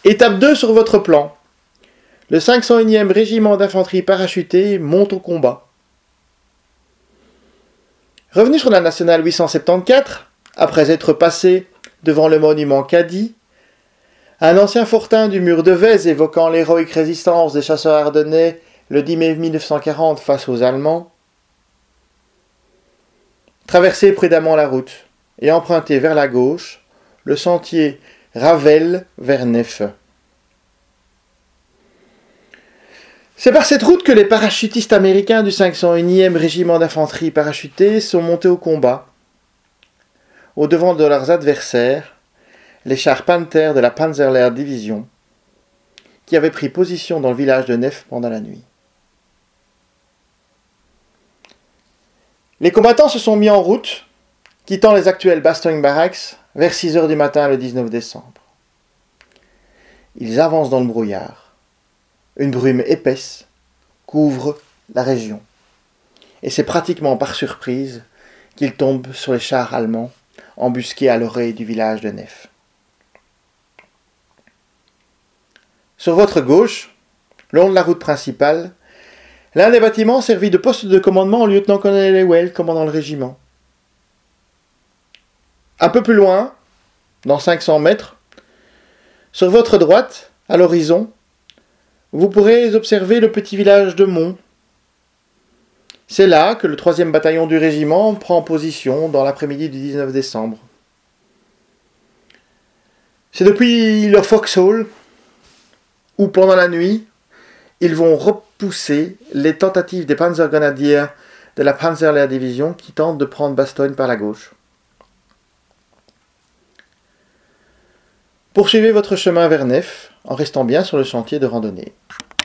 Étape 2 sur votre plan. Le 501e régiment d'infanterie parachutée monte au combat. Revenu sur la nationale 874, après être passé devant le monument Cady, un ancien fortin du mur de Vèze évoquant l'héroïque résistance des chasseurs ardennais le 10 mai 1940 face aux Allemands, traversez prudemment la route et empruntez vers la gauche le sentier Ravel vers Nef. C'est par cette route que les parachutistes américains du 501e régiment d'infanterie parachutée sont montés au combat, au devant de leurs adversaires, les chars Panther de la Panzerlehr Division, qui avaient pris position dans le village de Nef pendant la nuit. Les combattants se sont mis en route, quittant les actuels Bastogne Barracks vers 6 heures du matin le 19 décembre. Ils avancent dans le brouillard. Une brume épaisse couvre la région. Et c'est pratiquement par surprise qu'ils tombent sur les chars allemands embusqués à l'oreille du village de Nef. Sur votre gauche, le long de la route principale, l'un des bâtiments servit de poste de commandement au lieutenant-colonel Ewell, commandant le régiment. Un peu plus loin, dans 500 mètres, sur votre droite, à l'horizon, vous pourrez observer le petit village de Mont. C'est là que le 3e bataillon du régiment prend position dans l'après-midi du 19 décembre. C'est depuis leur foxhole où, pendant la nuit, ils vont repousser les tentatives des Panzergrenadiers de la Panzerlehr Division qui tentent de prendre Bastogne par la gauche. Poursuivez votre chemin vers Nef en restant bien sur le sentier de randonnée.